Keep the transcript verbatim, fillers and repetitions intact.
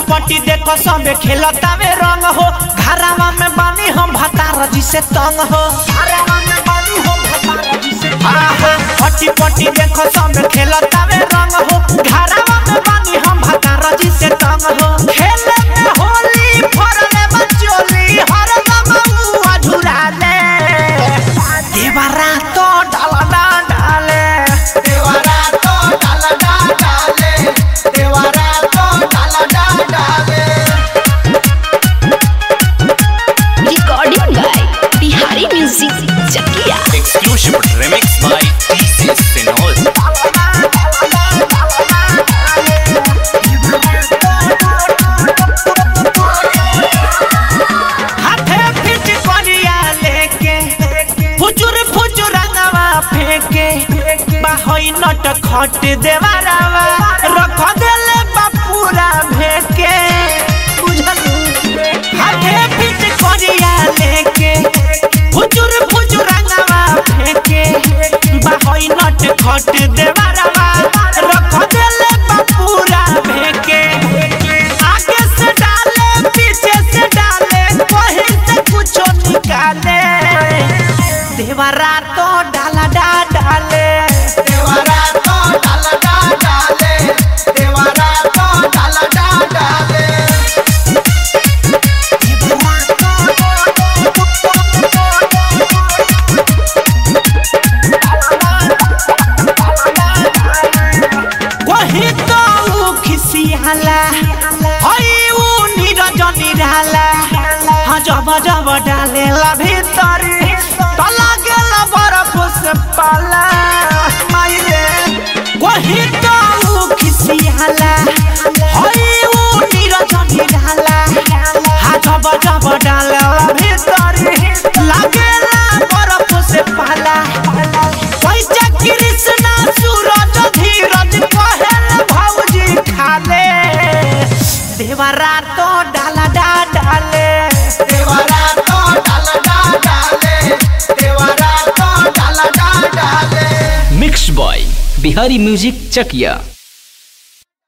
पटी देखो सबे खेलता में रंग हो घरावा में बानी हम भतार जी से तंग हो घरावा में बानी हम भतार जी से पटी पटी देखो सबे खेलता में रंग हो घरावा में बानी हम भतार जी से तंग हो खेले में होली फरले बचोली हर गमुआ झुला ले देवरा तो डाला डाले देवरा तो डाला डाले देवरा तो डाला डाले। Recording by Bihari Music Chakia. Exclusive remix by D C Sinol. हाथे फिट करिया लेके फुचुर फुचुर रंगवा फेंके बाहोई नट खट देवरावा रख देले बापूरा भेके बुझलू हाथे फिट करिया लेके फुचुर फुचुर रंगवा फेंके बाहोई नट खट देवरावा रख देले बापूरा भेके आगे से डाले पीछे से डाले कहीं से कुछ निकाले देवरा तो डाला डा डाले देवरा तो डाला डाले देवरा तो डाला डाले। वही तो ऊ खिसियाला हई ऊ नीरज निराला हाँ जब जब डालेला भीतर तो लागेला बर्फ से पाला मायरे वही तो ऊ खिसियाला हई ऊ नीरज निराला हाँ जब जब डालेला भीतर लागेला बर्फ से पाला पैसा कृष्णा सूरज धीरज कहल भौजी खाले देवरा तो डाला डा डाले देवरा तो डाला डाले देवरा तो डाला डाले। Mixed by Bihari Music Chakia.